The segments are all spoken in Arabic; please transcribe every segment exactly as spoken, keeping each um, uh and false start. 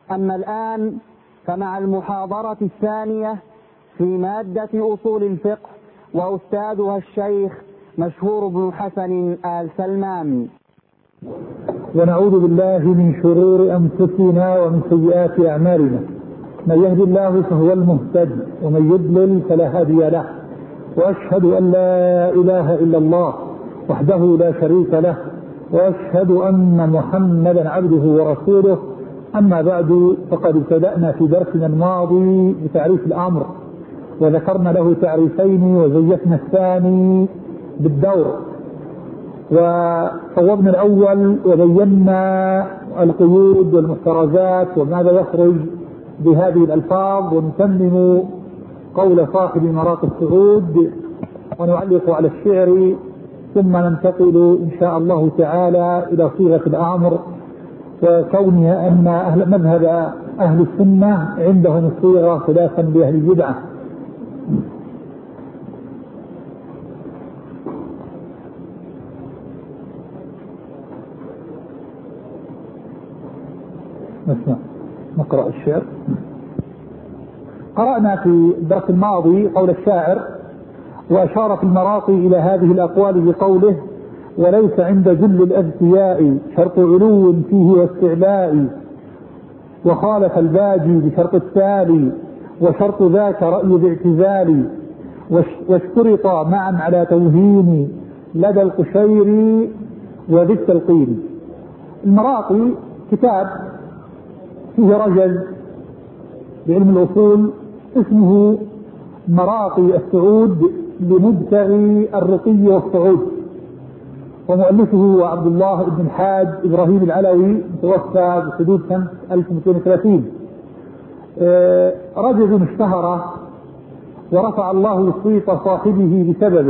أما الآن فمع المحاضرة الثانية في مادة أصول الفقه، وأستاذها الشيخ مشهور بن حسن آل سلمان. ونعوذ بالله من شرور أنفسنا ومن سيئات أعمالنا، من يهدي الله فهو المهتد ومن يضلل فلا هادي له، وأشهد أن لا إله إلا الله وحده لا شريك له، وأشهد أن محمدا عبده ورسوله. أما بعد، فقد ابتدأنا في درسنا الماضي بتعريف الأمر، وذكرنا له تعريفين وزيفنا الثاني بالدور، وصوبنا الأول وبينا القيود والمحترزات وماذا يخرج بهذه الألفاظ، ونتمم قول صاحب مراق السعود ونعلق على الشعر، ثم ننتقل إن شاء الله تعالى إلى صيغة الأمر، وكونها أن أهل مذهب أهل السنة عندهم الصيغة خلافا لأهل البدعة. نسمع نقرأ الشعر. قرأنا في الدرس الماضي قول الشاعر، وأشار في المراقي إلى هذه الأقوال بقوله: وليس عند جل الأذكياء شرط علو فيه واستعلاء، وخالف الباجي بشرط التالي، وشرط ذاك رأي باعتزال، واشترط معا على توهين لدى القشيري وذي التلقين. المراقي كتاب فيه رجل بعلم الأصول اسمه مراقي السعود لمبتغي الرقي والصعود، ومؤلفه هو عبد الله بن الحاج إبراهيم العلوي، توفى بحدود سنة ألف ومئتين وثلاثين. رجل اشتهر ورفع الله صيت صاحبه بسببه،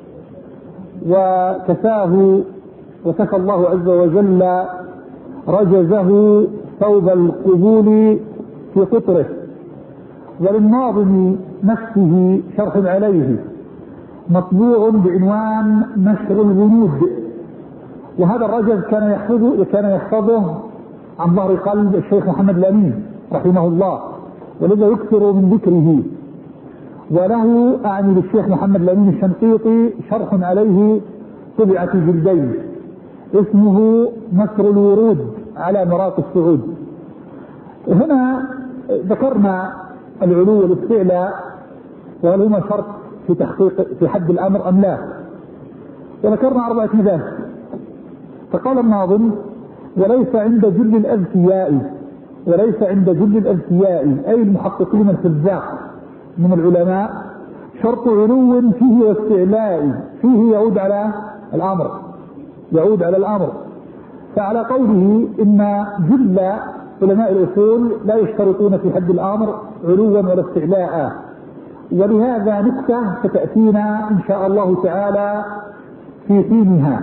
وكساه وكسى الله عز وجل رجزه ثوب القبول في قطره. وللناظم نفسه شرح عليه مطبوع بعنوان نشر البنود، وهذا الرجل كان يحفظه كان يحفظه عن ظهر قلب الشيخ محمد الأمين رحمه الله، ولذا يكثر من ذكره. وله أعني للشيخ محمد الأمين الشنقيطي شرح عليه طبع في جلدين اسمه نشر الورود على مراق السعود. هنا ذكرنا العلو والاستعلاء، وهل هما شرط في تحقيق في حد الأمر أم لا، وذكرنا أربعة مذاهب. فقال الناظم: وليس عند جل الأذكياء، وليس عند جل الأذكياء أي المحققين الفزاق من العلماء شرط علو فيه واستعلاء. فيه يعود على الأمر، يعود على الأمر. فعلى قوله إن جل علماء الأصول لا يشترطون في حد الأمر علوا ولا استعلاء، ولهذا نكتة ستأتينا إن شاء الله تعالى في حينها.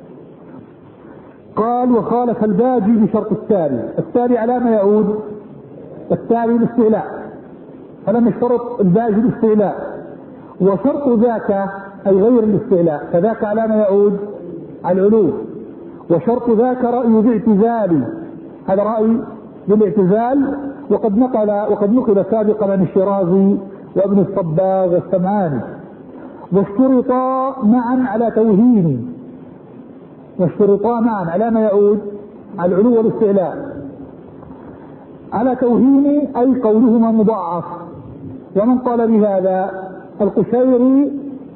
قال: وخالف الباجي بشرط التالي. التالي على ما يعود؟ التالي الاستعلاء، فلم يشترط الباجي الاستعلاء. وشرط ذاك أي غير الاستعلاء، فذاك على ما يعود؟ على العلو. وشرط ذاك رأي باعتزال، هذا رأي بالاعتزال، وقد نقل وقد نقل سابقا عن الشيرازي وابن الصباغ والسمعاني. واشترطا معا على توهين، واشترطا معا على ما يعود؟ على العلو والاستعلاء. على توهين أي قولهما مضاعف. ومن قال بهذا؟ القشيري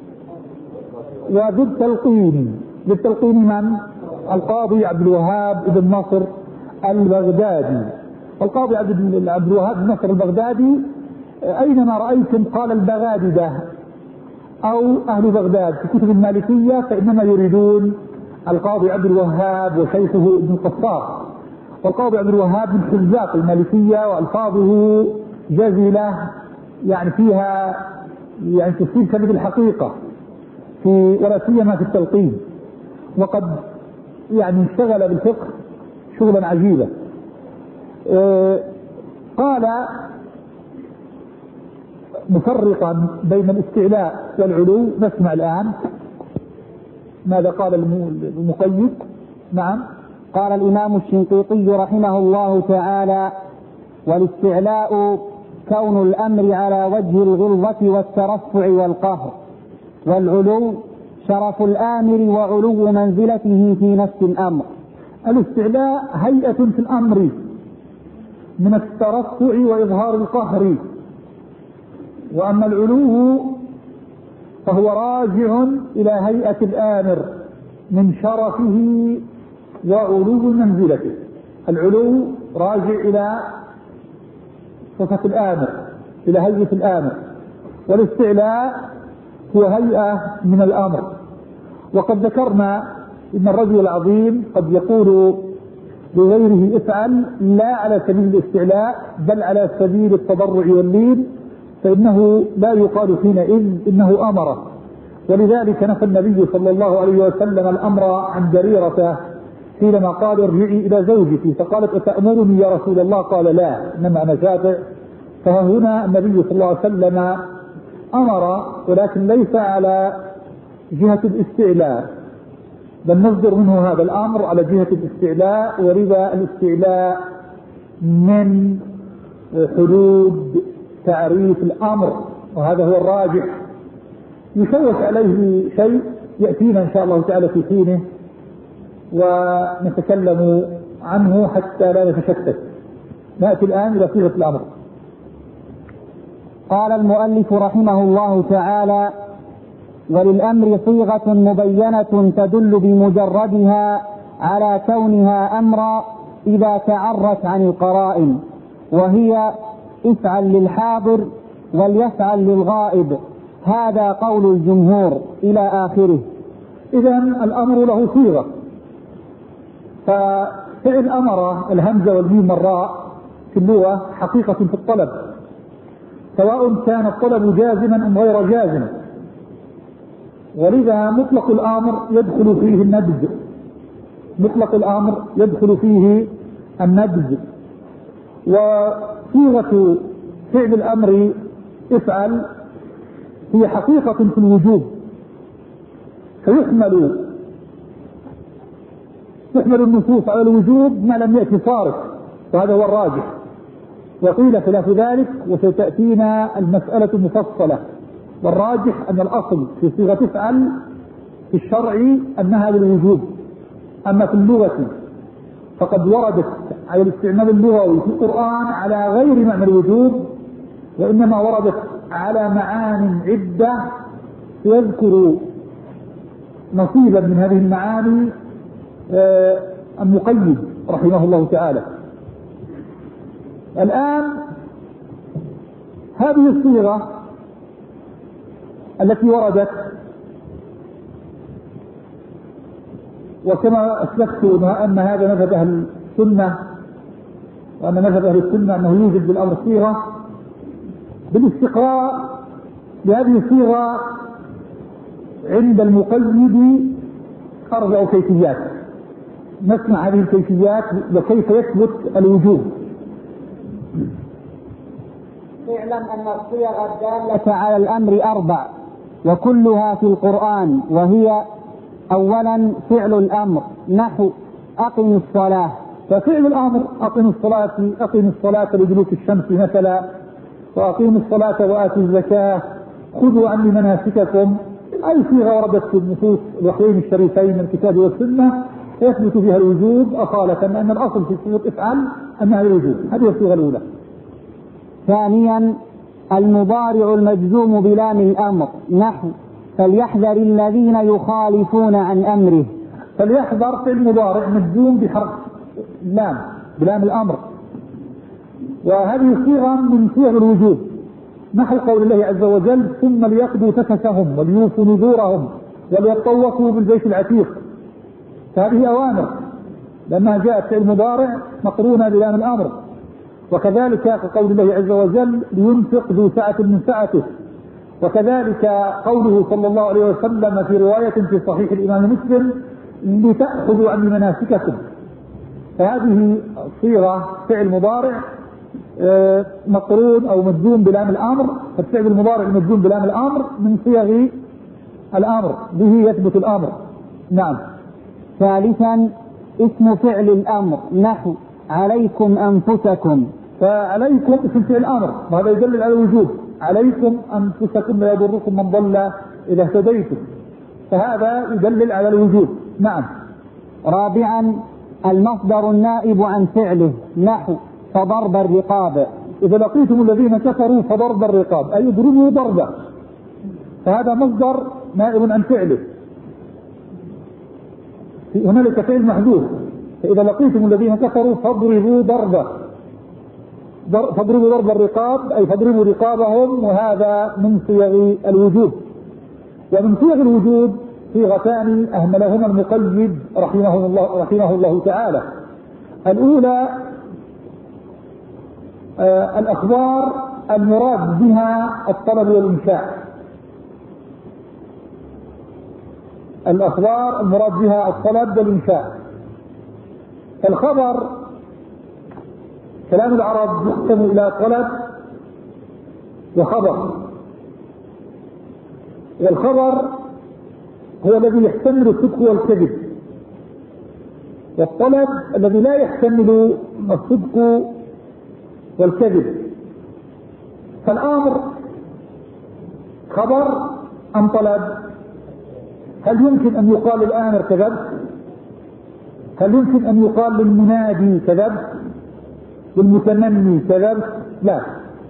وذي التلقين. ذي التلقين من؟ القاضي عبد الوهاب بن نصر البغدادي. القاضي عبد الوهاب بن نصر البغدادي أينما رأيتم قال البغاددة أو أهل بغداد في كتب المالكية فإنما يريدون القاضي عبد الوهاب وشيخه ابن القصار. والقاضي عبد الوهاب من حزاق المالكية، وألفاظه جزلة يعني فيها يعني تفسير كلمة الحقيقة في ولا سيما في التلقين، وقد يعني اشتغل بالفقه شغلا عجيبا. اه قال مفرقا بين الاستعلاء والعلو. نسمع الآن ماذا قال المقيد. نعم. قال الإمام الشنقيطي رحمه الله تعالى: والاستعلاء كون الأمر على وجه الغلظة والترفع والقهر، والعلو شرف الآمر وعلو منزلته في نفس الأمر. الاستعلاء هيئة في الأمر من الترفع وإظهار القهر، وأما العلو فهو راجع إلى هيئة الآمر من شرفه وعلو منزلته. العلو راجع إلى صفة الآمر، إلى هيئة الآمر، والاستعلاء هو هيئة من الأمر. وقد ذكرنا إن الرجل العظيم قد يقول لغيره افعل لا على سبيل الاستعلاء بل على سبيل التضرع واللين، فإنه لا يقال حينئذ إنه أمره. ولذلك نفى النبي صلى الله عليه وسلم الأمر عن جريرة حينما قال ارجعي إلى زوجك، فقالت أتأمرني يا رسول الله؟ قال لا، إنما أنا شافع. فهنا النبي صلى الله عليه وسلم أمر، ولكن ليس على جهة الاستعلاء، بل نصدر منه هذا الأمر على جهة الاستعلاء، ورضا الاستعلاء من حدود تعريف الأمر، وهذا هو الراجح. يشوش عليه شيء يأتينا إن شاء الله تعالى في حينه ونتكلم عنه حتى لا نتشتت. نأتي الآن إلى صيغة الأمر. قال المؤلف رحمه الله تعالى: وللأمر صيغة مبينة تدل بمجردها على كونها أمرا إذا تعرت عن القرائن، وهي افعل للحاضر وليفعل للغائب، هذا قول الجمهور إلى آخره. إذن الأمر له صيغة، ففعل أمر الهمزة والميم والراء في اللغة حقيقة في الطلب، سواء كان الطلب جازما أم غير جازم، ولذا مطلق الأمر يدخل فيه النبذ، مطلق الأمر يدخل فيه النبذ. وصيغة فعل الأمر افعل هي حقيقة في الوجوب، فيحمل يحمل النصوص على الوجوب ما لم يأتي صارف، وهذا هو الراجح. وقيل خلاف ذلك وستأتينا المسألة مفصلة، والراجح أن الأصل في صيغة افعل في الشرع أنها للوجوب. أما في اللغة فقد وردت على الاستعمال اللغوي في القرآن على غير معنى الوجوب، وإنما وردت على معان عدة، يذكر نصيبا من هذه المعاني المقيد رحمه الله تعالى. الآن هذه الصيغة التي وردت، وكما أسلفت أن هذا مذهب أهل السنة، وأن مذهب أهل السنة أنه يوجد بالأمر صيغة، بالاستقراء لهذه الصيغة عند المقيد أربع كيفيات. نسمع هذه الكيفيات وكيف يثبت الوجوب. اعلم أن الصيغ الدالة على الأمر أربع وكلها في القرآن، وهي: أولا فعل الأمر نحو أقم الصلاة، ففعل الأمر أقم الصلاة، أقم الصلاة لدلوك الشمس مثلا، وأقيموا الصلاة وآتوا الزكاة، خذوا عني مناسككم. أي صيغة وردت في النصوص الوحيين الشريفين من الكتاب والسنة يثبت فيها الوجوب أصالة، أن الأصل في صيغة افعل أنها الوجوب. هذه الصيغة الأولى. ثانيا المضارع المجزوم بلام الأمر نحو فليحذر الذين يخالفون عن أمره. فليحذر في المضارع مجزوم بحرف لام، بلام الأمر، وهذه صيغة من صيغ الوجوب، نحو قول الله عز وجل: ثم ليقضوا تفثهم وليوفوا نذورهم وليطوفوا بالبيت العتيق. فهذه أوامر لأنها جاءت في المضارع مقرونة بلام الأمر. وكذلك قول الله عز وجل: لينفق ذو سعة من سعته. وكذلك قوله صلى الله عليه وسلم في رواية في صحيح الإمام مسلم: لتأخذوا عني مناسككم. فهذه صيغة فعل مضارع مقرون أو مجزوم بلام الأمر، فالفعل المضارع المجزوم بلام الأمر من صيغ الأمر، به يثبت الأمر. نعم. ثالثا اسم فعل الأمر نحو عليكم أنفسكم، فعليكم اسم فعل الأمر، وهذا يدل على الوجوب. عليكم أنفسكم لا يضركم من ضل إذا اهتديتم، فهذا يدلل على الوجوب. نعم. رابعا المصدر النائب عن فعله، نحو فضرب الرقاب. إذا لقيتم الذين كفروا فضرب الرقاب أي اضربوا ضربة، فهذا مصدر نائب عن فعله. هنالك فعل محذوف، فإذا لقيتم الذين كفروا فاضربوا ضربة، فاضربوا ضرب الرقاب أي فاضربوا رقابهم، وهذا من صيغ الوجوب. ومن صيغ الوجوب صيغتان أهملهما المقيد رحمه الله, رحمه الله تعالى. الأولى آه الأخبار المراد بها الطلب والإنشاء. الأخبار المراد بها الطلب والإنشاء. الخبر كلام العرب يقسم إلى طلب وخبر، والخبر هو الذي يحتمل الصدق والكذب، والطلب الذي لا يحتمل الصدق والكذب. فالأمر خبر أم طلب؟ هل يمكن أن يقال للآمر كذبت؟ هل يمكن أن يقال للمنادي كذبت؟ للمتمني كذبت؟ لا.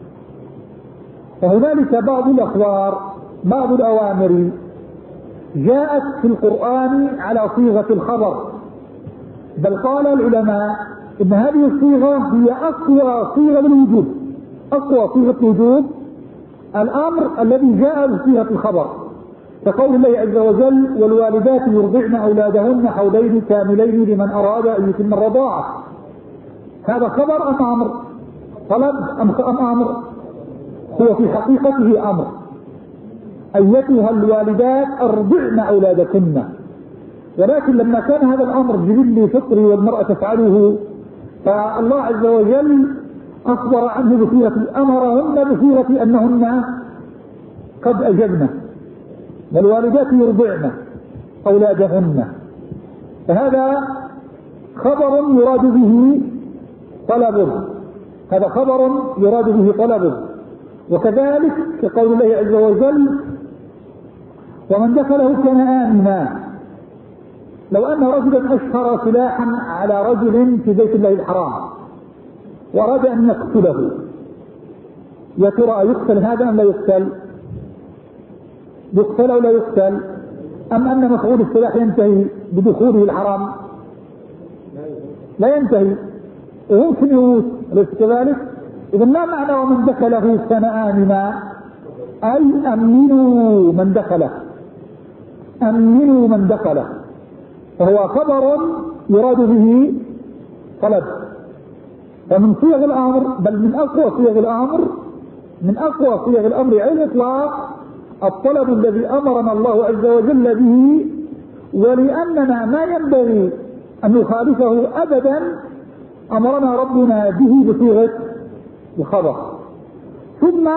فهنالك بعض الأخبار، بعض الأوامر جاءت في القرآن على صيغة الخبر، بل قال العلماء إن هذه الصيغة هي أقوى صيغة للوجوب، أقوى صيغة الوجوب الأمر الذي جاء بصيغة الخبر، كقول الله عز وجل: والوالدات يرضعن أولادهن حولين كاملين لمن أراد أن يتم الرضاعة. هذا خبر أم أمر؟ طلب أم أمر؟ هو في حقيقته أمر. أيتها الوالدات أرضعن أولادكن. ولكن لما كان هذا الأمر جبلي فطري والمرأة تفعله، فالله عز وجل أخبر عنه بصيغة أمرهن بصيغة أنهن قد أجبن، والوالدات يرضعن أولادهن. فهذا خبر يراد به طلب، هذا خبر يراد به طلب. وكذلك كقول الله عز وجل: ومن دخله كان آمنا. لو أن رجلا أشهر سلاحا على رجل في بيت الله الحرام وأراد أن يقتله، يا ترى يقتل هذا أم لا يقتل؟ يقتل أو لا يقتل؟ أم أن مفعول السلاح ينتهي بدخوله الحرام؟ لا ينتهي، وممكن يموت، أليس كذلك؟ إذا لا معنى ومن دخله كان آمنا، أي أمنوا من دخله، أمنوا من دخله. فهو خبر يراد به طلب. ومن صيغ الأمر، بل من أقوى صيغ الأمر، من أقوى صيغ الأمر على الإطلاق الطلب الذي أمرنا الله عز وجل به، ولأننا ما ينبغي أن نخالفه أبدا أمرنا ربنا به بصيغة الخبر. ثم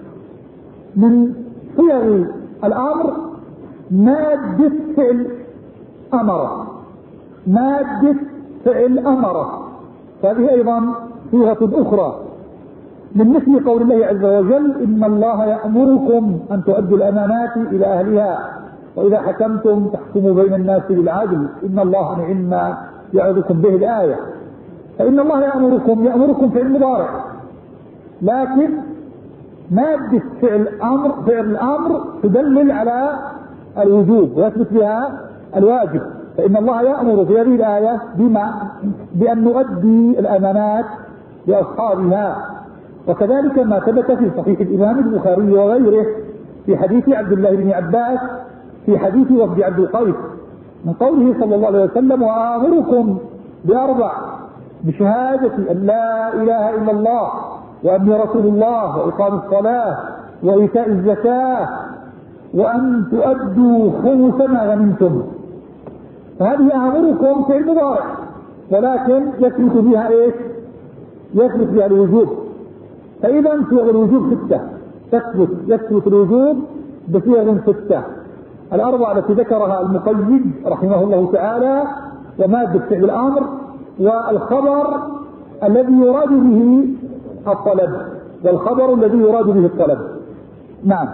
من صيغ الأمر مادة فعل أمر، مادة فعل أمر، فهذه أيضا صيغة أخرى، من مثل قول الله عز وجل: إن الله يأمركم أن تؤدوا الأمانات إلى أهلها وإذا حكمتم تحكموا بين الناس بالعدل إن الله نعم ما يعظكم به الآية. فإن الله يأمركم، يأمركم فعل مضارع، لكن مادة فعل أمر، فعل الأمر تدلل على الوجوب ويثبت بها الواجب. فإن الله يأمر في هذه الآية بما بأن نؤدي الأمانات لأصحابها. وكذلك ما ثبت في صحيح الإمام البخاري وغيره في حديث عبد الله بن عباس في حديث وفد عبد القيس من قوله صلى الله عليه وسلم: وآمركم بأربع: بشهادة أن لا إله إلا الله وأني رسول الله وإقام الصلاة وإيتاء الزكاة وأن تؤدوا خمس ما غنمتم. فهذه آمركم فعل مضارع، ولكن يثبت بها إيش؟ يثبت بها الوجوب. فإذا صيغ الوجوب ستة، تثبت يثبت الوجوب بصيغ ستة: الأربعة التي ذكرها المقيد رحمه الله تعالى، ومادة فعل الأمر، والخبر الذي يراد به الطلب والخبر الذي يراد به الطلب. نعم.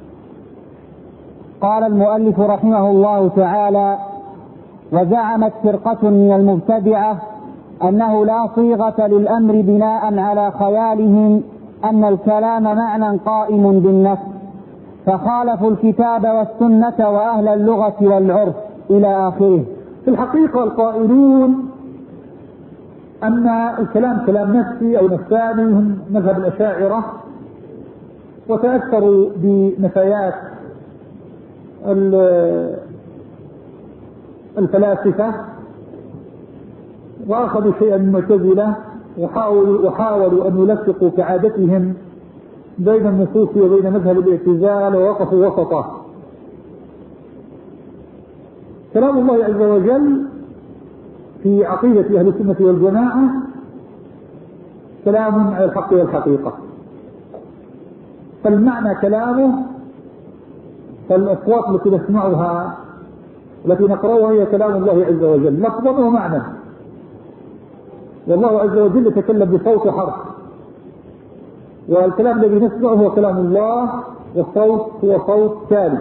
قال المؤلف رحمه الله تعالى: وزعمت فرقة من المبتدعة أنه لا صيغة للأمر بناء على خيالهم أن الكلام معنى قائم بالنفس، فخالفوا الكتاب والسنة وأهل اللغة والعرف إلى آخره. في الحقيقة القائلون أن الكلام كلام نفسي أو نفساني هم مذهب الأشاعرة، وتأثروا بنفايات الفلاسفة وأخذوا شيئا من المعتزلة وحاولوا, وحاولوا أن يلفقوا كعادتهم بين النصوص وبين مذهب الاعتزال ووقفوا وسطه. كلام الله عز وجل في عقيدة أهل السنة والجماعة كلام على الحق والحقيقة، فالمعنى كلامه، فالأصوات التي نسمعها التي نقرأها هي كلام الله عز وجل لفظا ومعنى، والله عز وجل يتكلم بصوت حرف، والكلام الذي نسمعه هو كلام الله، والصوت هو صوت ثالث.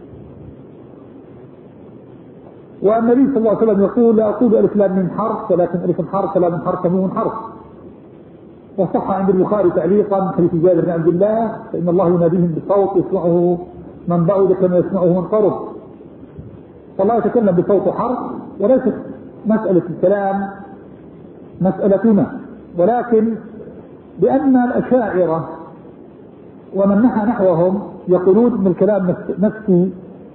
والنبي صلى الله عليه وسلم يقول: لا أقول ألف لام من حرف، ولكن ألف حرف لام حرف ميم حرف. وصح عند البخاري تعليقا حديث جابر بن عبد الله: فإن الله يناديهم بصوت يسمعه من بعد كما يسمعه من قرب. فالله يتكلم بصوت حرف، وليست مسألة الكلام مسألتنا، ولكن بأن الأشاعرة ومن نحى نحوهم يقولون أن الكلام نفسي،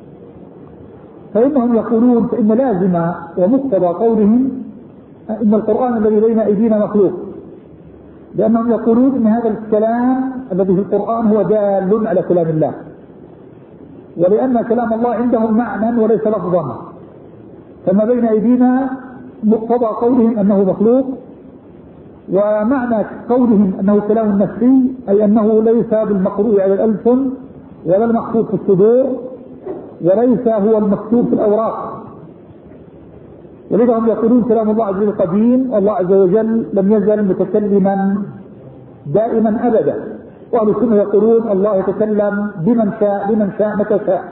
فإنهم يقولون فإن لازم ومقتضى قولهم إن القرآن الذي بين أيدينا مخلوق، لأنهم يقولون أن هذا الكلام الذي في القرآن هو دال على كلام الله، ولأن كلام الله عندهم معنى وليس لفظا، فما بين أيدينا مقتضى قولهم أنه مخلوق، ومعنى قولهم أنه كلام نفسي أي أنه ليس بالمقروء على الألسن ولا المحفوظ في الصدور وليس هو المكتوب في الأوراق. ولذا هم يقولون كلام الله عز وجل قديم، والله عز وجل لم يزل متكلما دائما أبدا. وأهل السنة يقولون الله يتكلم بمن شاء بمن شاء متى شاء،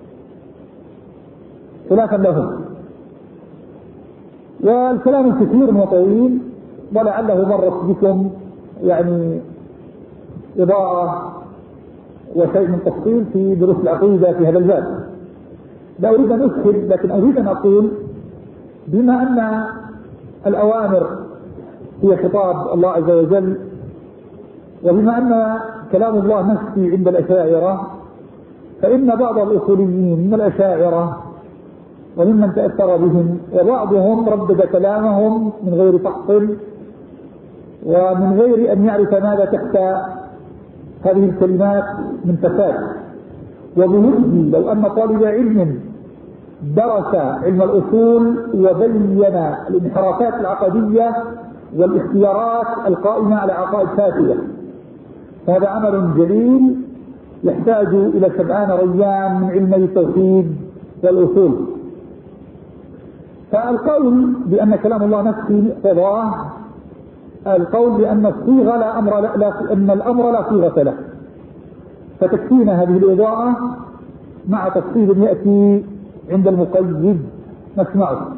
خلافا لهم. والكلام كثير وطويل، ولعله مرت بكم يعني إضاءة وشيء من تفصيل في دروس العقيدة في هذا الباب. لا أريد أن أسهل، لكن أريد أن أقول بما أن الأوامر هي خطاب الله عز وجل، وبما أن كلام الله نفسي عند الأشاعرة، فإن بعض الأصوليين من الأشاعرة وممن تأثر بهم وبعضهم ردد كلامهم من غير تحصيل ومن غير أن يعرف ماذا تحت هذه الكلمات من فساد. وبهذه لو أن طالب علم درس علم الأصول وبين الانحرافات العقدية والاختيارات القائمة على عقائد فاسدة، هذا عمل جليل يحتاج إلى سبعان ريان من علمي التوحيد والأصول. فالقول بأن كلام الله نفسي مقتضاه القول بأن الصيغة لا أمر لا, لا أن الأمر لا صيغة له، فتكفينا هذه الإضاءة مع تفصيل يأتي عند المقيد نسمعه.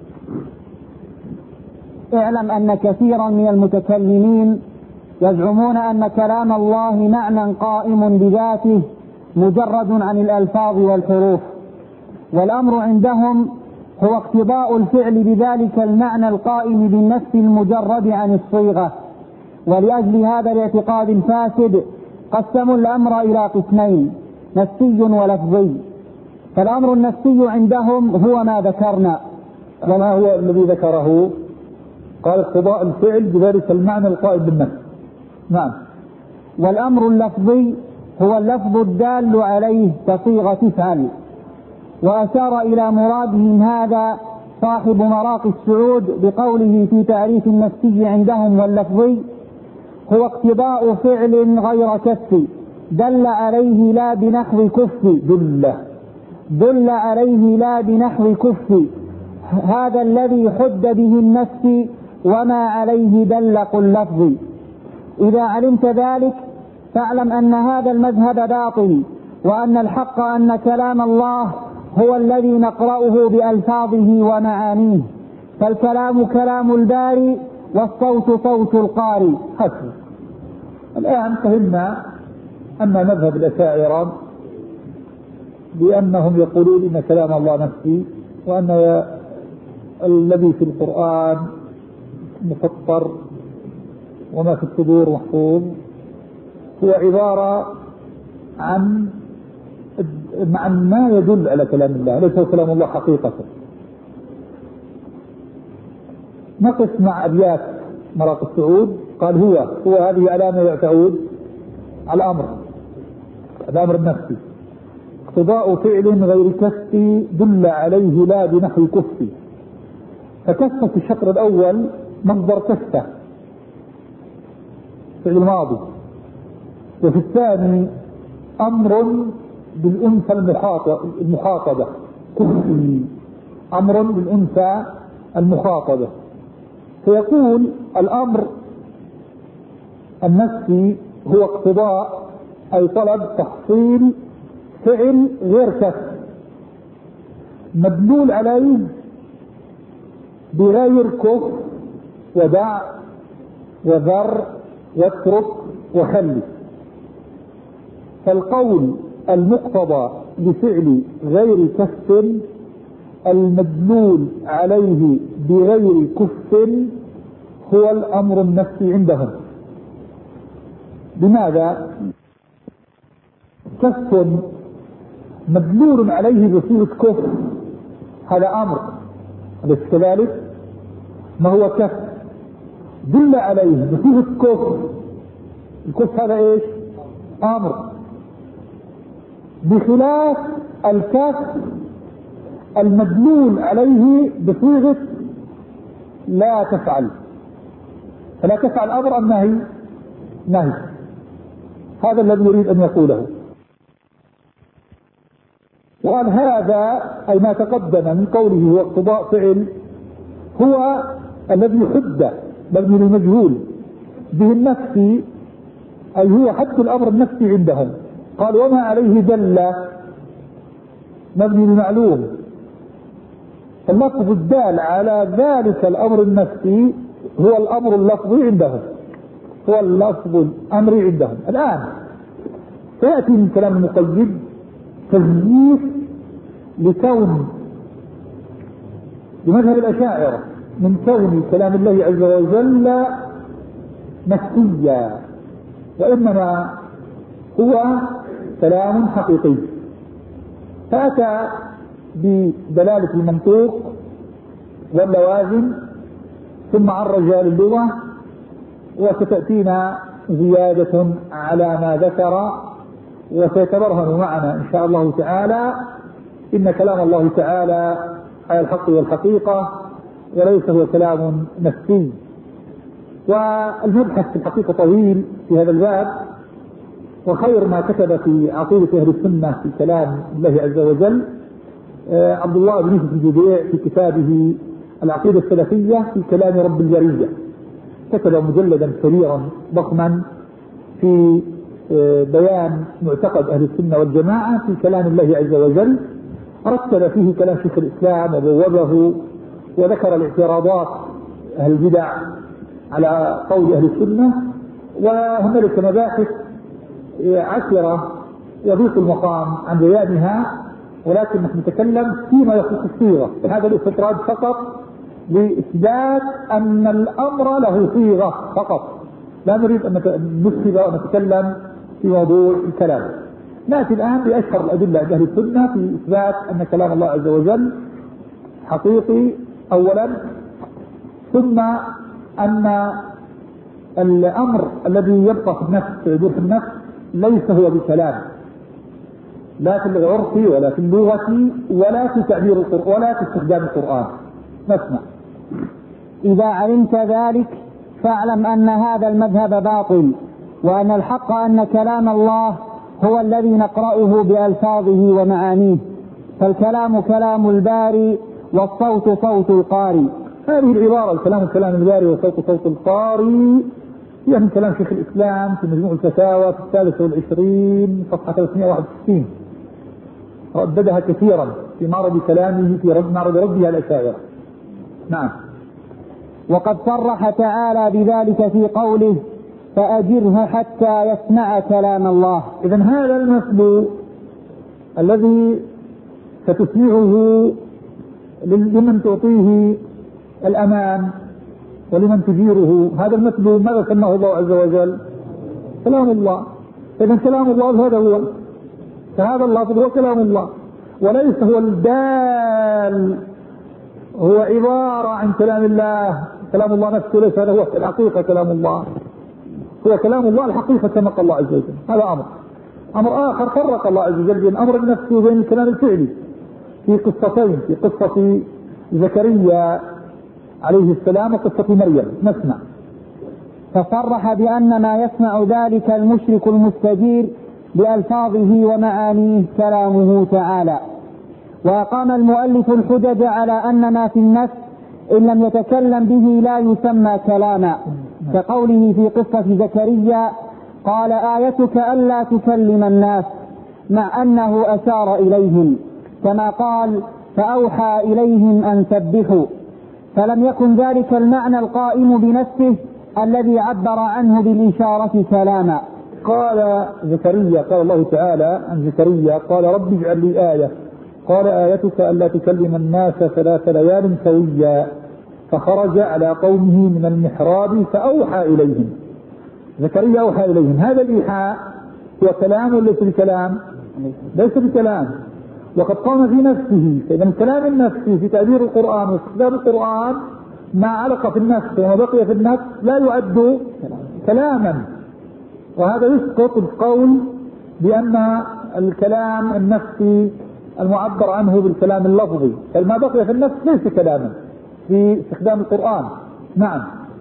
اعلم أن كثيرا من المتكلمين يزعمون أن كلام الله معنى قائم بذاته مجرد عن الألفاظ والحروف، والأمر عندهم هو اقتضاء الفعل بذلك المعنى القائم بالنفس المجرد عن الصيغة. ولأجل هذا الاعتقاد الفاسد قسموا الأمر إلى قسمين: نفسي ولفظي. فالأمر النفسي عندهم هو ما ذكرنا. وما هو الذي ذكره؟ قال اقتضاء الفعل بذلك المعنى القائم بالنفس. نعم. والأمر اللفظي هو اللفظ الدال عليه كصيغة افعل. وأشار إلى مرادهم هذا صاحب مراقي السعود بقوله في تعريف النفسي عندهم واللفظي: هو اقتضاء فعل غير كف دل عليه لا بنحو كف دل دل عليه لا بنحو كف، هذا الذي حد به النفس وما عليه دل قل لفظي. إذا علمت ذلك فاعلم أن هذا المذهب باطل، وأن الحق أن كلام الله هو الذي نقرأه بألفاظه ومعانيه، فالكلام كلام الباري والصوت صوت القارئ. حسن. الآن فهمنا أن مذهب الأشاعرة بأنهم يقولون إن كلام الله نفسي، وأن الذي في القرآن مفطر وما في الصدور محفوظ هو عبارة عن عن ما يدل على كلام الله، ليس كلام الله حقيقة. نقص مع أبيات مراق السعود، قال هو هو هذه علامة تعود على الأمر، الأمر النفسي. اقتضاء فعل غير كفي دل عليه لا بنحو كفي. فكفة في الشطر الأول مصدر كفة فعل ماضي، وفي الثاني أمر بالأنثى المخاطبة، كفي أمر بالأنثى المخاطبة. فيقول الأمر النفسي هو اقتضاء أي طلب تحصيل فعل غير كف مدلول عليه بغير كف ودع وذر واترك وخلي. فالقول المقتضى لفعل غير كف المدلول عليه بغير كف هو الأمر النفسي عندهم. بماذا؟ كف مدلول عليه بصيغة كف هذا أمر، أليس كذلك؟ ما هو كف دل عليه بصيغة كف، الكف هذا ايش؟ أمر، بخلاف الكف المدلول عليه بصيغة لا تفعل. فلا تفعل أمر أم نهي؟ نهي. هذا الذي يريد أن يقوله. وقال هذا أي ما تقدم من قوله هو اقتضاء فعل هو الذي حد مبني للمجهول به النفسي، أي هو حد الأمر النفسي عندهم. قال وما عليه دل مبني لمعلوم، اللفظ الدال على ذلك الأمر النفسي هو الأمر اللفظي عندهم، هو اللفظ الأمري عندهم. الآن سيأتي من كلام المقيد تزييف لكون بمذهب الأشاعرة من كون كلام الله عز وجل نفسيا، وإنما هو كلام حقيقي. فأتى بدلالة المنطوق واللوازم ثم عرج للغة، وستأتينا زيادة على ما ذكر وسيتبرهن معنا إن شاء الله تعالى إن كلام الله تعالى على الحق والحقيقة وليس هو كلام نفسي. والمبحث في الحقيقة طويل في هذا الباب، وخير ما كتب في عقيدة أهل السنة في كلام الله عز وجل عبد الله بن يوسف الجديع في كتابه العقيدة السلفية في كلام رب البرية، كتب مجلدا كبيرا ضخما في بيان معتقد أهل السنة والجماعة في كلام الله عز وجل، رتب فيه كلام شيخ الإسلام وبوبه وذكر الاعتراضات أهل البدع على قول أهل السنة، وهنالك مباحث عشرة يضيق المقام عن بيانها، ولكن نحن نتكلم فيما يخص الصيغة. هذا الاستطراد فقط لإثبات أن الأمر له صيغة فقط، لا نريد أن نفصل ونتكلم في موضوع الكلام. نأتي الآن بأشهر الأدلة عند أهل السنة في إثبات أن كلام الله عز وجل حقيقي أولا، ثم أن الأمر الذي يبقى في النفس يدور في النفس ليس هو بكلام، لا في العرف ولا في اللغة ولا في تعبير القرآن ولا في استخدام القرآن. نسمع. إذا علمت ذلك فاعلم أن هذا المذهب باطل، وأن الحق أن كلام الله هو الذي نقرأه بألفاظه ومعانيه، فالكلام كلام الباري والصوت صوت القارئ. هذه العبارة الكلام كلام الباري والصوت صوت القارئ فيها من كلام شيخ الإسلام في مجموع الفتاوى في الثالثة والعشرين صفحة ثلاثمائة وواحد وستين، رددها كثيرا في معرض كلامه في معرض ربها الأشاعرة. نعم. وقد صرح تعالى بذلك في قوله فأجره حتى يسمع كلام الله. إذن هذا المثل الذي ستسمعه لمن تعطيه الأمان ولمن تجيره، هذا المثل ماذا سماه الله عز وجل؟ كلام الله. إذن كلام الله هذا هو، فهذا اللفظ هو كلام الله، وليس هو الدال، هو عبارة عن كلام الله. كلام الله نفسه ليس هذا هو الحقيقة كلام الله، هو كلام الله الحقيقة كما قال الله عز وجل. هذا أمر. أمر آخر فرق الله عز وجل بين أمر النفس وبين الكلام الفعلي في قصتين، في قصة زكريا عليه السلام وقصة مريم. نسمع. فصرح بأن ما يسمع ذلك المشرك المستجير بألفاظه ومعانيه كلامه تعالى. وأقام المؤلف الحجج على أن ما في النفس إن لم يتكلم به لا يسمى كلاما، كقوله في قصة زكريا قال آيتك ألا تكلم الناس، مع أنه أشار إليهم، كما قال فأوحى إليهم أن سبحوا، فلم يكن ذلك المعنى القائم بنفسه الذي عبر عنه بالإشارة كلاما. قال زكريا، قال الله تعالى عن زكريا قال رب اجعل لي آية، قال آيتك ألا تكلم الناس ثلاث ليال سويا، فخرج على قومه من المحراب فأوحى إليهم. زكريا أوحى إليهم، هذا الإيحاء هو كلام ولا ليس بكلام؟ ليس بكلام، وقد قام في نفسه. فإذا الكلام النفسي في تعبير القرآن واستخدام القرآن ما علق في النفس وما بقي في النفس لا يعد كلاما، وهذا يسقط القول بأن الكلام النفسي المعبر عنه بالكلام اللفظي، فما بقي في النفس ليس كلاما في استخدام القرآن. نعم.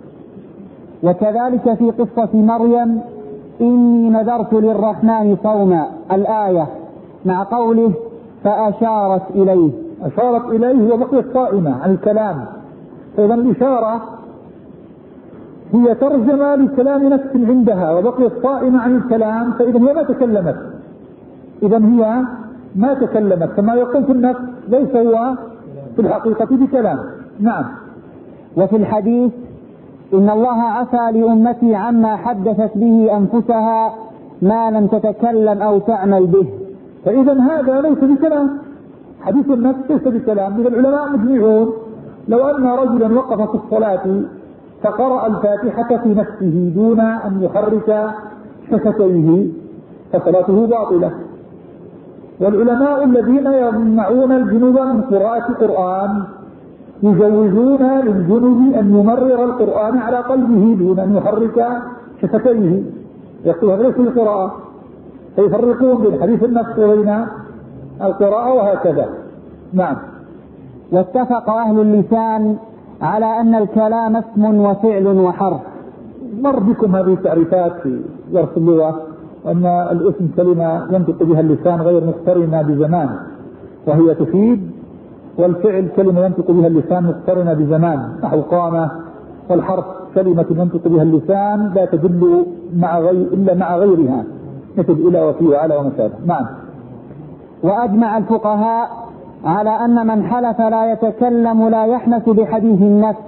وكذلك في قصة مريم إني نذرت للرحمن صوما الآية، مع قوله فأشارت إليه، أشارت إليه وبقيت صائمة عن الكلام. فإذا الإشارة هي ترجمة لكلام نفس عندها وبقيت صائمة عن الكلام، فإذا هي ما تكلمت، إذا هي ما تكلمت، فما يقول في النفس ليس هو في الحقيقة بكلام. نعم. وفي الحديث إن الله عفى لأمتي عما حدثت به أنفسها ما لم تتكلم أو تعمل به، فإذا هذا ليس بكلام، حديث النفس ليس بكلام. إذا العلماء مجمعون لو أن رجلا وقف في الصلاة فقرأ الفاتحة في نفسه دون أن يحرك شفتيه فصلاته باطلة. والعلماء الذين يمنعون الجنوب من قراءة القرآن يجوزون للجنوب أن يمرر القرآن على قلبه دون أن يحرك شفتيه، يقول هذا ليس القراءة، فيفرقون بين حديث النفس وبين القراءة وهكذا. نعم. واتفق أهل اللسان على أن الكلام اسم وفعل وحرف. مر بكم هذه التعريفات في درس اللغة، أن الاسم كلمة ينطق بها اللسان غير مقترنة بزمان وهي تفيد، والفعل كلمة ينطق بها اللسان مقترنة بزمان نحو قامة، والحرف كلمة ينطق بها اللسان لا تدل مع غير إلا مع غيرها مثل إلى وفي وعلى ومثال. نعم. وأجمع الفقهاء على أن من حلف لا يتكلم لا يحنث بحديث النفس،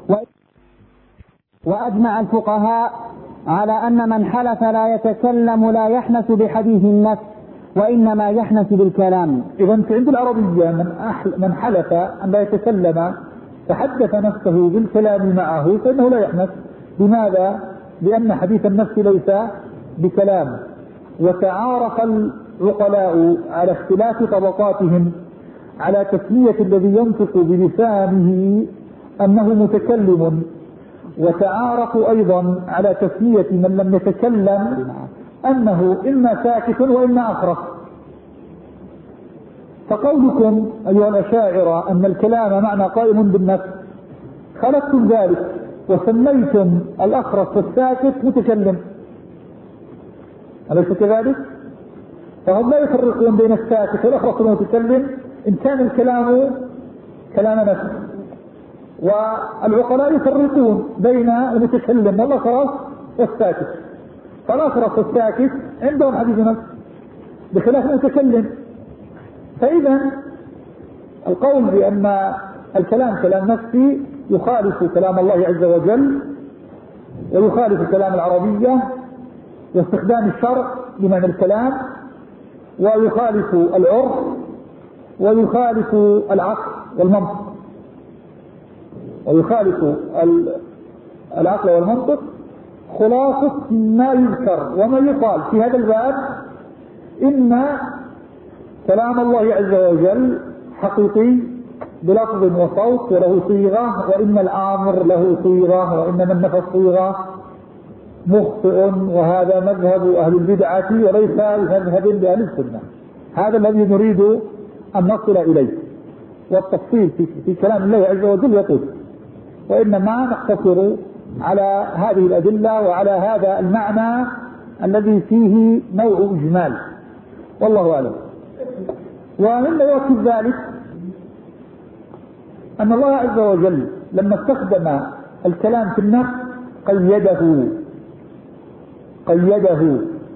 وأجمع الفقهاء على أن من حلف لا يتكلم لا يحنث بحديث النفس وإنما يحنث بالكلام. إذن عند العربية من, من حلف أن لا يتكلم فحدث نفسه بالكلام معه فإنه لا يحنث. لماذا؟ لأن حديث النفس ليس بكلام. وتعارف العقلاء على اختلاف طبقاتهم على تسمية الذي ينطق بلسانه أنه متكلم، وتعارفوا أيضا على تسمية من لم يتكلم أنه إما ساكت وإما أخرس. فقولكم أيها الأشاعرة أن الكلام معنى قائم بالنفس خلقتم ذلك وسميتم الأخرس والساكت متكلم، أليس كذلك؟ فهم لا يفرقون بين الساكت والأخرس والمتكلم إن كان الكلام كلام نفس، والعقلاء يفرقون بين المتكلم والأخرس والساكت، فالأخرس والساكت عندهم حديث نفس بخلاف المتكلم. فإذا القول بأن الكلام كلام نفسي يخالف كلام الله عز وجل ويخالف كلام العربية واستخدام الشرع بمعنى الكلام، ويخالف العرف ويخالف العقل والمنطق ويخالف العقل والمنطق. خلاصة ما يذكر وما يقال في هذا الباب إن كلام الله عز وجل حقيقي بلفظ وصوت وله صيغة، وإن الآمر له صيغة، وإن من نفى الصيغة مخطئ، وهذا مذهب أهل البدعة وليس مذهب لأهل السنة. هذا الذي نريد أن نصل إليه، والتفصيل في, في كلام الله عز وجل يطول، وإنما نقتصر على هذه الأدلة وعلى هذا المعنى الذي فيه نوع إجمال، والله أعلم. ومما يؤكد ذلك أن الله عز وجل لما استخدم الكلام في النفس قيده قيده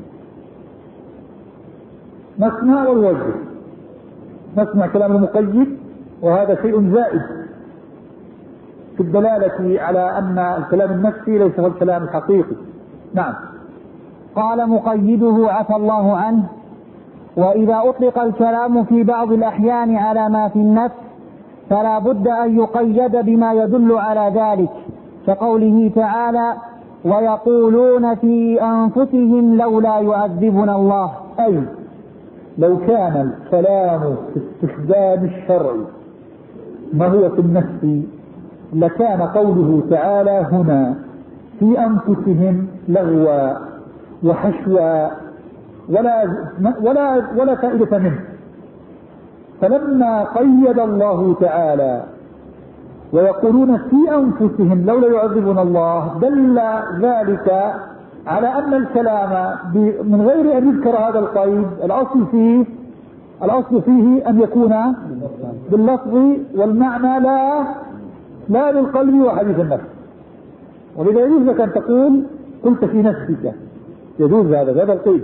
نسمع والوجه، نسمع كلام المقيد، وهذا شيء زائد في الدلالة على أن الكلام النفسي ليس هو الكلام الحقيقي. نعم. قال مقيده عفى الله عنه: وإذا أطلق الكلام في بعض الأحيان على ما في النفس فلا بد أن يقيد بما يدل على ذلك، كقوله تعالى: ويقولون في أنفسهم لولا يعذبنا الله. أي لو كان الكلام في استخدام الشرع ما هو في النفس لكان قوله تعالى هنا في أنفسهم لغوا وحشوا ولا ولا ولا فائدة منه. فلما قيد الله تعالى ويقولون في أنفسهم لولا يعذبنا الله دل ذلك على أن الكلام من غير أن يذكر هذا القيد الأصل فيه الأصل فيه أن يكون باللفظ والمعنى لا لا للقلب وحديث النفس. ولذا يجوز لك أن تقول قلت في نفسك، يجوز هذا هذا القيد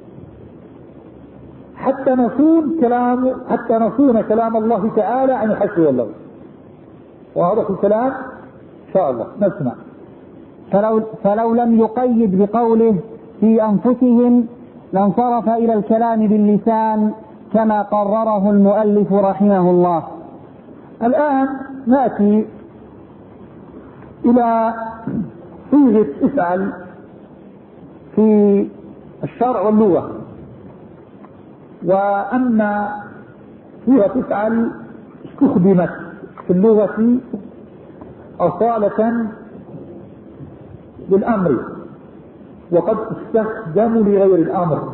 حتى نصون كلام حتى نصون كلام الله تعالى عن الحشو واللغو. وهذا في الكلام إن شاء الله نسمع. فلو, فلو لم يقيد بقوله في أنفسهم لانصرف إلى الكلام باللسان كما قرره المؤلف رحمه الله. الآن نأتي إلى صيغة افعل في الشرع واللغة، وأن صيغة افعل استخدمت في اللغة أصالة للأمر وقد تستخدم لغير الأمر.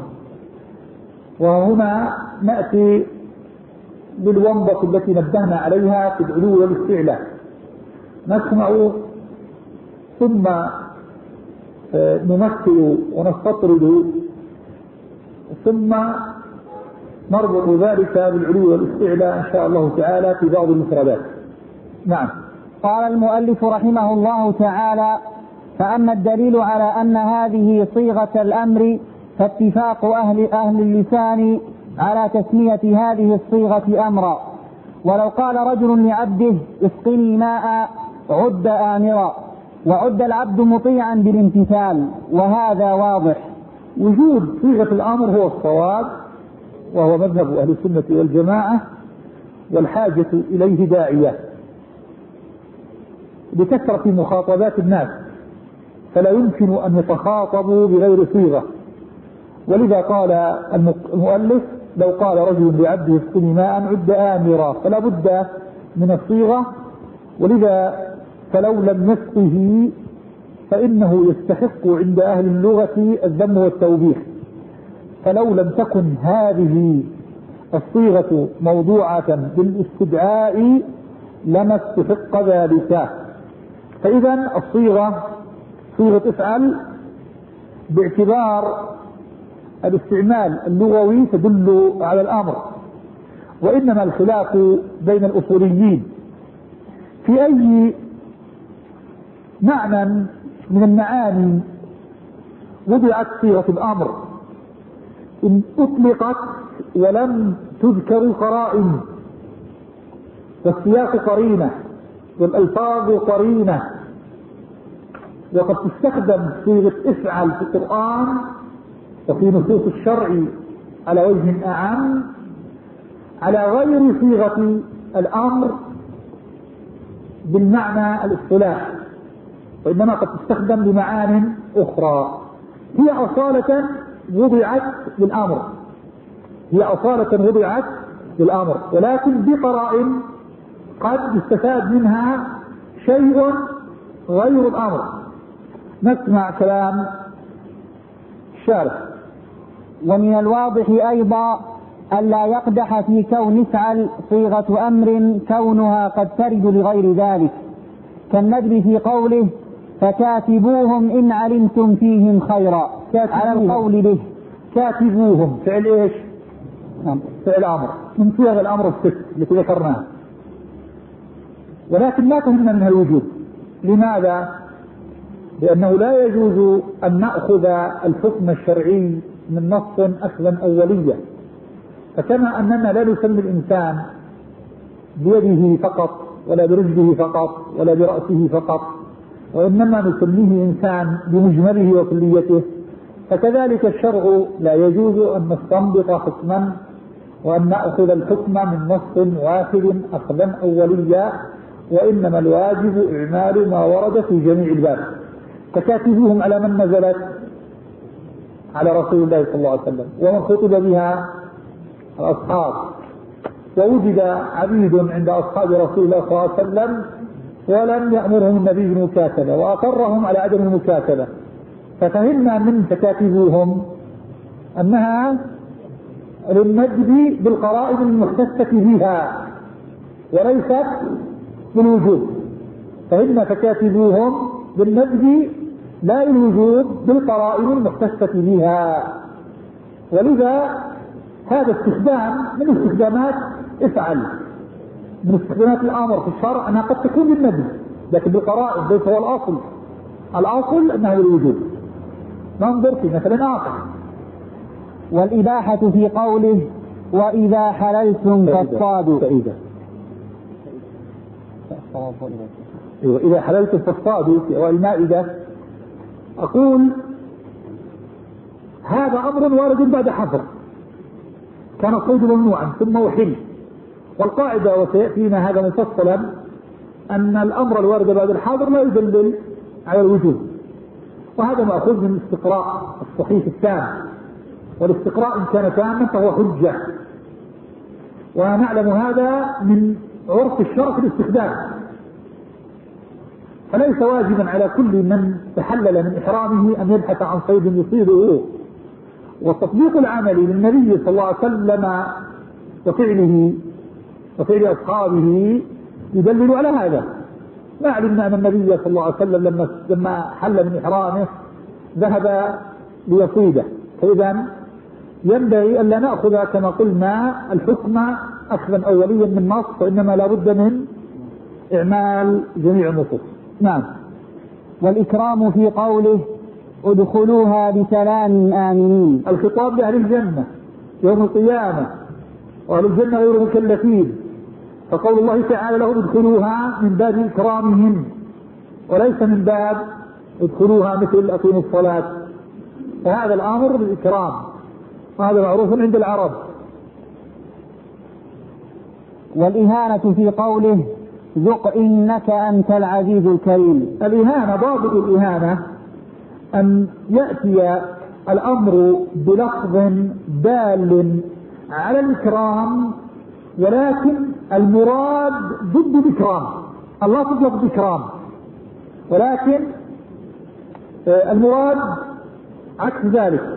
وهنا نأتي بالومضة التي نبهنا عليها في العلو والاستعلاء. نسمع ثم نمثل ونستطرد ثم نربط ذلك بالعلو والاستعلاء إن شاء الله تعالى في بعض المفردات. نعم. قال المؤلف رحمه الله تعالى: فأما الدليل على أن هذه صيغة الأمر فاتفاق أهل, أهل اللسان على تسمية هذه الصيغة أمرا. ولو قال رجل لعبده اسقني ماء عد آمرا، وعد العبد مطيعا بالامتثال، وهذا واضح. وجود صيغة الأمر هو الصواب، وهو مذهب أهل السنة والجماعة، والحاجة إليه داعية لكثرة مخاطبات الناس، فلا يمكن أن يتخاطبوا بغير صيغة. ولذا قال المؤلف لو قال رجل لعبده اسقني ماء عد آمرا، فلا بد من الصيغة. ولذا فلو لم يسقه فإنه يستحق عند أهل اللغة الذم والتوبيخ. فلو لم تكن هذه الصيغة موضوعة بالاستدعاء لما استحق ذلك. فإذا الصيغة صيغة افعل باعتبار الاستعمال اللغوي تدل على الأمر، وإنما الخلاف بين الأصوليين في أي معنى من المعاني وضعت صيغة الأمر إن أطلقت ولم تذكر قرائن، والسياق قرينة والألفاظ قرينة، وقد تستخدم صيغة افعل في القرآن وفي نصوص الشرع على وجه أعم على غير صيغة الأمر بالمعنى الاصطلاحي، وإنما قد تستخدم بمعان أخرى. هي أصالة وضعت للأمر هي أصالة وضعت للأمر ولكن بقرائن قد يستفاد منها شيء غير الأمر. نسمع كلام الشارح. ومن الواضح أيضا ألا يقدح في كون افعل صيغة أمر كونها قد ترد لغير ذلك، كالندب في قوله فكاتبوهم إن علمتم فيهم خيرا على القول به. كاتبوهم فعل إيش؟ فعل أمر من صيغ الأمر الست التي ذكرناها، ولكن ما فهمنا منها الوجوب. لماذا؟ لأنه لا يجوز أن نأخذ الحكم الشرعي من نص أخذا أوليا، فكما أننا لا نسمي الإنسان بيده فقط ولا برجله فقط ولا برأسه فقط، وإنما نسميه إنسان بمجمله وكليته، فكذلك الشرع لا يجوز أن نستنبط حكما وأن نأخذ الحكم من نص واحد أخذا أوليا، وإنما الواجب إعمال ما ورد في جميع الباب. فكاتبوهم على من نزلت؟ على رسول الله صلى الله عليه وسلم، ومن خطب بها الأصحاب، ووجد عبيد عند أصحاب رسول الله صلى الله عليه وسلم ولم يأمرهم النبي بالمكاتبة وأقرهم على عدم المكاتبة، ففهمنا من فكاتبوهم أنها للندب بالقرائن المختصة بها وليست بالوجوب. فهمنا فكاتبوهم بالندب لا للوجوب بالقرائن المختصة بها، ولذا هذا استخدام من استخدامات افعل من استخدامات الأمر في الشرع أنها قد تكون بالندب لكن بالقرائن ليس هو الأصل. الأصل أنه الوجوب. ننظر في مثلا آخر. والإباحة في قوله وإذا حللتم فاصطادوا. فإذا إذا حللتم فاصطادوا في أول المائدة، أقول هذا أمر وارد بعد حظر، كان الصيد ممنوعا ثم أحل، والقاعدة وسيأتينا هذا مفصلا أن الأمر الوارد بعد الحظر لا يدلل على الوجوب، وهذا مأخوذ من الاستقراء الصحيح التام، والاستقراء إن كان تاما فهو حجة، ونعلم هذا من عرف الشرع في الاستخدام. فليس واجبا على كل من تحلل من إحرامه أن يبحث عن صيد يصيده، والتطبيق العملي للنبي صلى الله عليه وسلم وفعله وفعل أصحابه يدلل على هذا. ما علمنا أن النبي صلى الله عليه وسلم لما لما حل من إحرامه ذهب ليصيده، فإذا ينبغي أن لا نأخذ كما قلنا الحكم أخذا أوليا من نص، وإنما لا بد من إعمال جميع النصوص. نعم. والإكرام في قوله ادخلوها بسلام آمنين، الخطاب لأهل الجنة يوم القيامة، وأهل الجنة غير مكلفين، فقول الله تعالى لهم ادخلوها من باب إكرامهم وليس من باب ادخلوها مثل أقيموا الصلاة، فهذا الأمر بالإكرام، وهذا معروف عند العرب. والإهانة في قوله ذق إنك أنت العزيز الكريم، الإهانة ضابط الإهانة أن يأتي الأمر بلفظ دال على الإكرام، ولكن المراد ضد الإكرام. الله تطلق بإكرام، ولكن المراد عكس ذلك.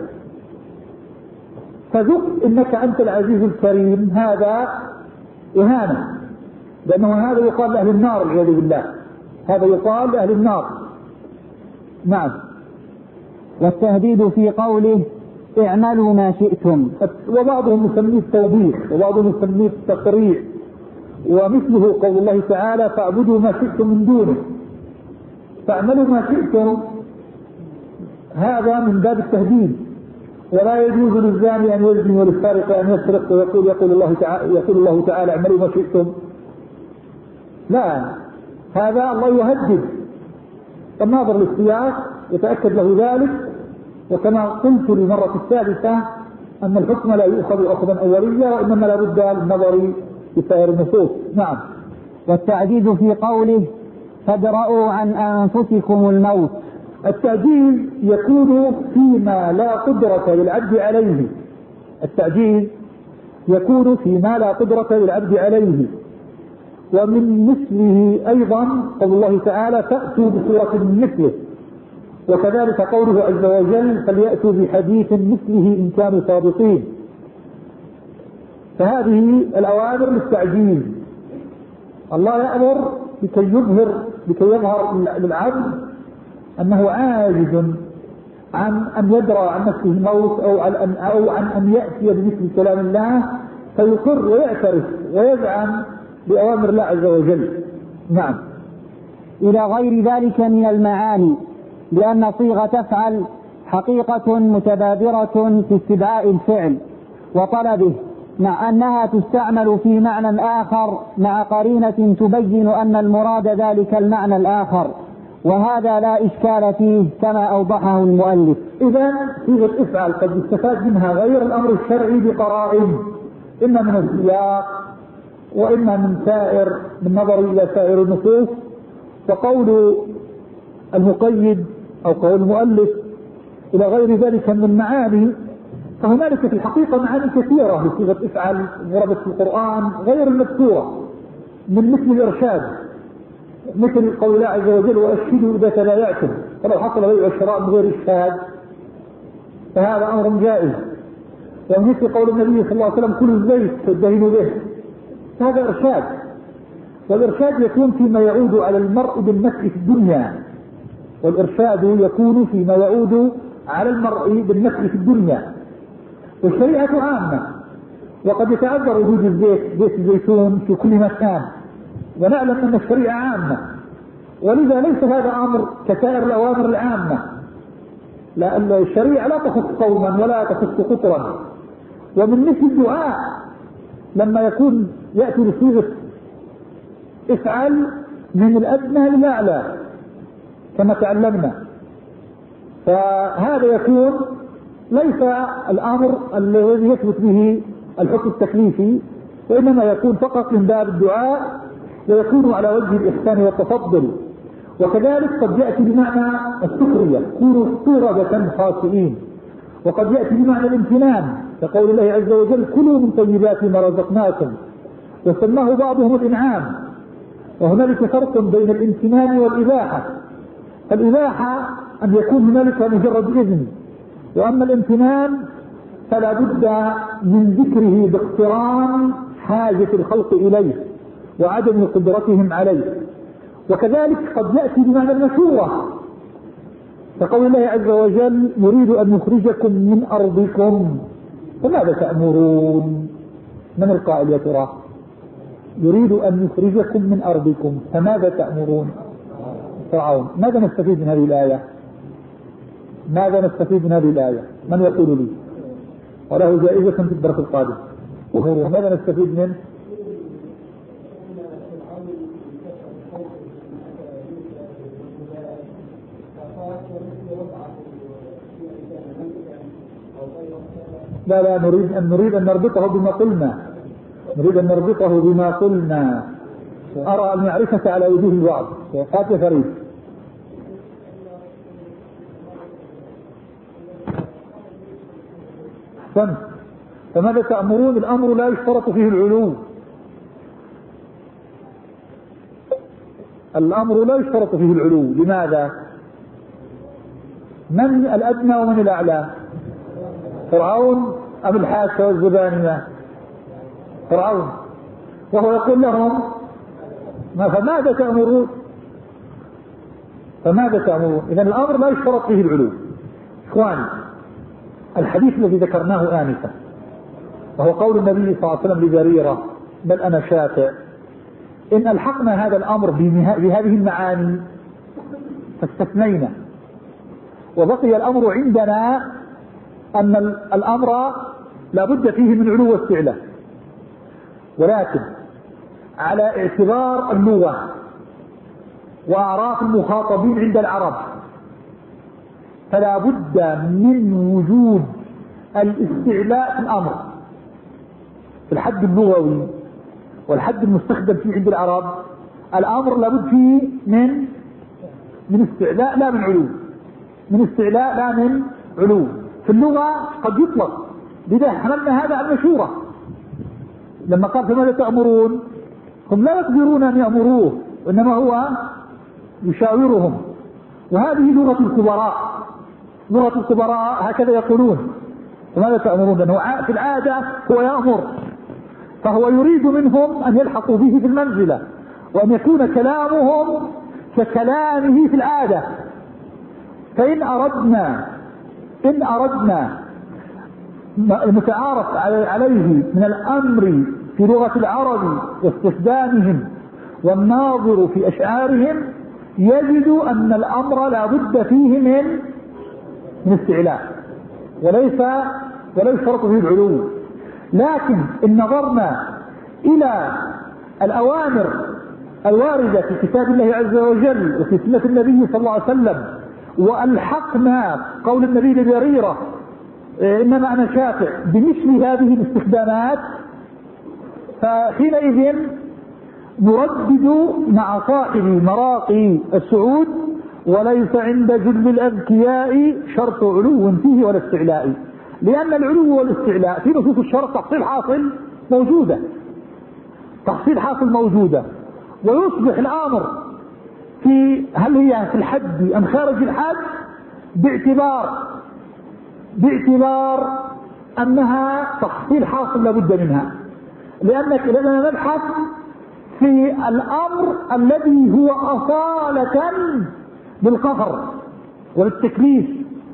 فذق إنك أنت العزيز الكريم هذا إهانة، لأنه هذا يقال لأهل النار والعياذ بالله، هذا يقال لأهل النار. نعم. والتهديد في قوله اعملوا ما شئتم، وبعضهم يسميه التوبيخ وبعضهم يسميه التقريع، ومثله قول الله تعالى فاعبدوا ما شئتم من دونه. فاعملوا ما شئتم هذا من باب التهديد. ولا يجوز للزاني أن يزني وللسارق أن يسرق ويقول يقول الله تعالى يقول الله تعالى اعملوا ما شئتم. لا، هذا الله يهدد. الناظر للسياق يتأكد له ذلك. وكما قلت للمرة الثالثة أن الحكم لا يؤخذ أخذا أوليا، وإنما لا بد للنظر بسائر النصوص. نعم. والتعجيز في قوله فادرؤوا عن أنفسكم الموت. التعجيز يكون فيما لا قدرة للعبد عليه. التعجيز يكون فيما لا قدرة للعبد عليه. ومن مثله أيضا قول الله تعالى فأتوا بسورة من مثله، وكذلك قوله عز وجل فليأتوا بحديث مثله إن كانوا صادقين. فهذه الأوامر للتعجيز. الله يأمر لكي يظهر لكي يظهر للعبد أنه عاجز عن أن يدرى عن نفسه الموت أو عن أن, أو عن أن يأتي بمثل كلام الله، فيقر ويعترف ويزعم بأوامر الله عز وجل. نعم. إلى غير ذلك من المعاني، لأن صيغة تفعل حقيقة متبادرة في استدعاء الفعل وطلبه، مع أنها تستعمل في معنى آخر مع قرينة تبين أن المراد ذلك المعنى الآخر، وهذا لا إشكال فيه كما أوضحه المؤلف. إذا صيغة افعل قد يستفاد منها غير الأمر الشرعي بقرائن، إما من السياق وإما من سائر من نظر إلى سائر النصوص. فقول المقيد أو قول المؤلف إلى غير ذلك من المعاني، فهنالك في الحقيقة معاني كثيرة لصيغة افعل وردت في القرآن غير المذكورة، من مثل الإرشاد، مثل قول الله عز وجل وأشهدوا إذا تبايعتم، فلو حصل بيع الشراء من غير إشهاد فهذا أمر جائز. ومثل قول النبي صلى الله عليه وسلم كل الزيت تدهن به، هذا إرشاد. والإرشاد يكون فيما يعود على المرء بالنفع في الدنيا، والإرشاد يكون فيما يعود على المرء بالنفع في الدنيا. والشريعة عامة، وقد يتعذر وجود الزيت زيت الزيتون في كل مكان، ونعلم أن الشريعة عامة، ولذا ليس هذا أمر كسائر الأوامر العامة. لأن الشريعة لا تخص قوما ولا تخص قطرا. ومن مثل الدعاء لما يكون يأتي بصيغة افعل من الأدنى للأعلى كما تعلمنا، فهذا يكون ليس الأمر الذي يثبت به الحكم التكليفي، وإنما يكون فقط من باب الدعاء، ويكون على وجه الإحسان والتفضل. وكذلك قد يأتي بمعنى السخرية كونوا قردة خاسئين، وقد يأتي بمعنى الامتنان كقول الله عز وجل كلوا من طيبات ما رزقناكم، وسماه بعضهم الإنعام. وهنالك فرق بين الامتنان والإباحة. الإباحة أن يكون هنالك مجرد إذن، وأما الامتنان فلا بد من ذكره باقتران حاجة الخلق إليه وعدم قدرتهم عليه. وكذلك قد يأتي بمعنى المشورة كقول الله عز وجل نريد أن نخرجكم من أرضكم فماذا تأمرون. من القائل يا ترى؟ يريد أن يخرجكم من أرضكم فماذا تأمرون؟ فرعون. ماذا نستفيد من هذه الآية؟ ماذا نستفيد من هذه الآية؟ من يقول لي؟ وله جائزة في الدرس القادم. ماذا نستفيد منه؟ لا لا نريد أن نريد أن نربطه بما قلنا نريد أن نربطه بما قلنا أرى المعرفة على وجوه الوعظ. قات يا فريد. أحسنت. فماذا تأمرون؟ الأمر لا يشترط فيه العلو. الأمر لا يشترط فيه العلو. لماذا؟ من الأدنى ومن الأعلى؟ فرعون أم الحاسة والزبانية؟ فرعون. وهو يقول لهم ما فماذا تأمرون؟ فماذا تأمرون؟ إذن الأمر لا يشترط فيه العلو. إخواني، الحديث الذي ذكرناه آنفا وهو قول النبي صلى الله عليه وسلم لجريرة بل أنا شافع، إن ألحقنا هذا الأمر بهذه المعاني فاستثنينا وبقي الأمر عندنا أن الأمر لا بد فيه من علو واستعلاء، ولكن على اعتبار اللغة وأعراف المخاطبين عند العرب فلا بد من وجود الاستعلاء في الأمر في الحد اللغوي والحد المستخدم فيه عند العرب. الأمر لا بد فيه من من استعلاء لا من علو، من استعلاء لا من علو. في اللغة قد يطلق، لذا حملنا هذا على المشورة. لما قال فماذا تأمرون، هم لا يقدرون أن يأمروه، وإنما هو يشاورهم، وهذه لغة الكبراء. لغة الكبراء هكذا يقولون فماذا تأمرون، لأنه في العادة هو يأمر، فهو يريد منهم أن يلحقوا به في المنزلة وأن يكون كلامهم ككلامه في العادة. فإن أردنا إن أردنا المتعارف عليه من الأمر في لغة العرب واستخدامهم والناظر في أشعارهم يجد أن الأمر لا بد فيه من من استعلاء وليس وليس شرط فيه العلو. لكن إن نظرنا إلى الأوامر الواردة في كتاب الله عز وجل وفي سنة النبي صلى الله عليه وسلم وألحقنا قول النبي لبريرة إنما أنا شافع بمثل هذه الاستخدامات، فحينئذ نردد مع صاحب مراقي السعود وليس عند جل الأذكياء شرط علو فيه ولا استعلاء، لأن العلو والاستعلاء في نصوص الشرط تحصيل حاصل موجودة تحصيل حاصل موجودة ويصبح الأمر في هل هي في الحد أم خارج الحد باعتبار باعتبار أنها تحصيل حاصل لابد منها، لأنك لأننا نبحث في الأمر الذي هو أصالة للقهر وللتكليف،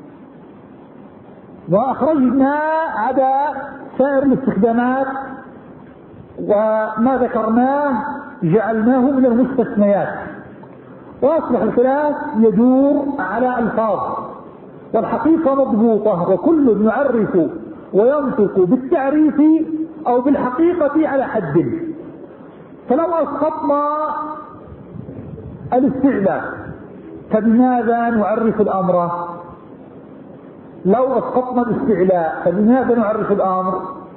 وأخرجنا عدا سائر الاستخدامات وما ذكرناه جعلناه من المستثنيات، وأصبح الخلاف يدور على ألفاظ والحقيقة مضبوطة وكل يعرف وينطق بالتعريف أو بالحقيقة على حد. فلو أسقطنا الاستعلاء فبماذا نعرف الأمر؟ لو أسقطنا الاستعلاء فبماذا نعرف الأمر؟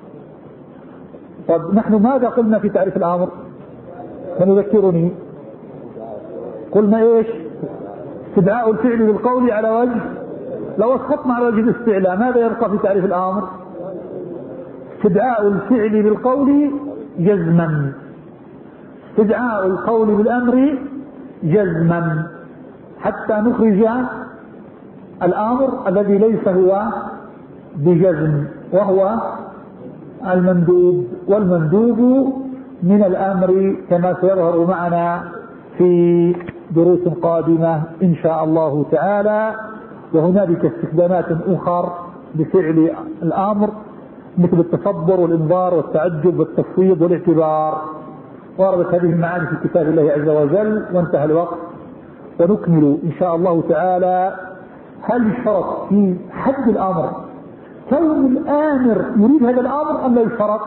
طب نحن ماذا قلنا في تعريف الأمر؟ من يذكرني؟ قلنا إيش؟ استدعاء الفعل بالقول على وجه. لو اسقطنا على وجه الاستعلاء ماذا يبقى في تعريف الأمر؟ استدعاء الفعل بالقول جزما، استدعاء القول بالأمر جزما، حتى نخرج الأمر الذي ليس هو بجزم وهو المندوب، والمندوب من الأمر كما سيظهر معنا في دروس قادمة إن شاء الله تعالى. وهنالك استخدامات أخرى لفعل الأمر مثل التصبر والإنذار والتعجب والتفويض والاعتبار، وردت هذه المعاني في كتاب الله عز وجل. وانتهى الوقت، ونكمل إن شاء الله تعالى. هل يشترط في حد الأمر كون الآمر يريد هذا الأمر أم لا يشترط؟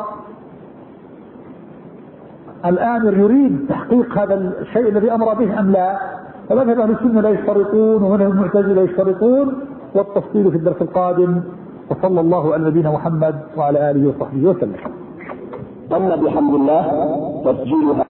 الآمر يريد تحقيق هذا الشيء الذي أمر به أم لا؟ فمذهب أهل السنة لا يشترطون ومذهب المعتزلة يشترطون، والتفصيل في الدرس القادم. وصلى الله على نبينا محمد وعلى آله وصحبه وسلم. تم بحمد الله تسجيلها.